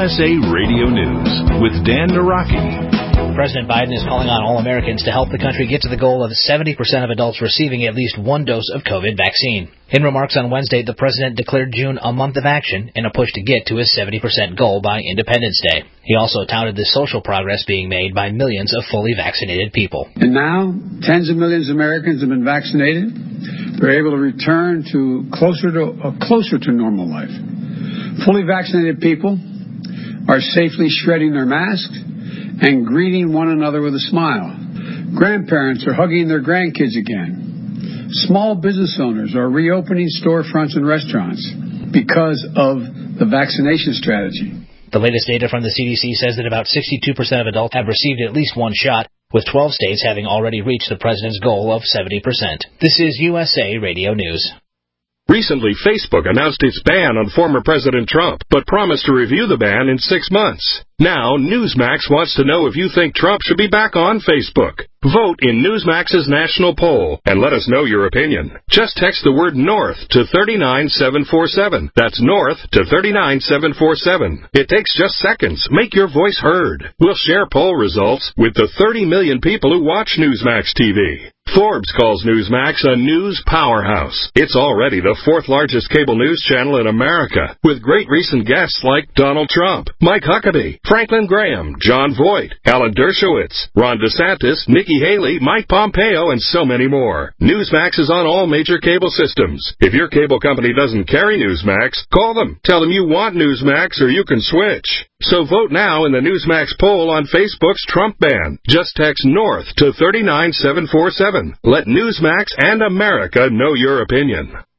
USA Radio News with Dan Naraki. President Biden is calling on all Americans to help the country get to the goal of 70% of adults receiving at least one dose of COVID vaccine. In remarks on Wednesday, the president declared June a month of action in a push to get to his 70% goal by Independence Day. He also touted the social progress being made by millions of fully vaccinated people. And now, tens of millions of Americans have been vaccinated. They're able to return to closer to normal life. Fully vaccinated people are safely shredding their masks and greeting one another with a smile. Grandparents are hugging their grandkids again. Small business owners are reopening storefronts and restaurants because of the vaccination strategy. The latest data from the CDC says that about 62% of adults have received at least one shot, with 12 states having already reached the president's goal of 70%. This is USA Radio News. Recently, Facebook announced its ban on former President Trump, but promised to review the ban in 6 months. Now, Newsmax wants to know if you think Trump should be back on Facebook. Vote in Newsmax's national poll and let us know your opinion. Just text the word NORTH to 39747. That's NORTH to 39747. It takes just seconds. Make your voice heard. We'll share poll results with the 30 million people who watch Newsmax TV. Forbes calls Newsmax a news powerhouse. It's already the 4th largest cable news channel in America, with great recent guests like Donald Trump, Mike Huckabee, Franklin Graham, John Voight, Alan Dershowitz, Ron DeSantis, Nikki Haley, Mike Pompeo, and so many more. Newsmax is on all major cable systems. If your cable company doesn't carry Newsmax, call them. Tell them you want Newsmax or you can switch. So vote now in the Newsmax poll on Facebook's Trump ban. Just text NORTH to 39747. Let Newsmax and America know your opinion.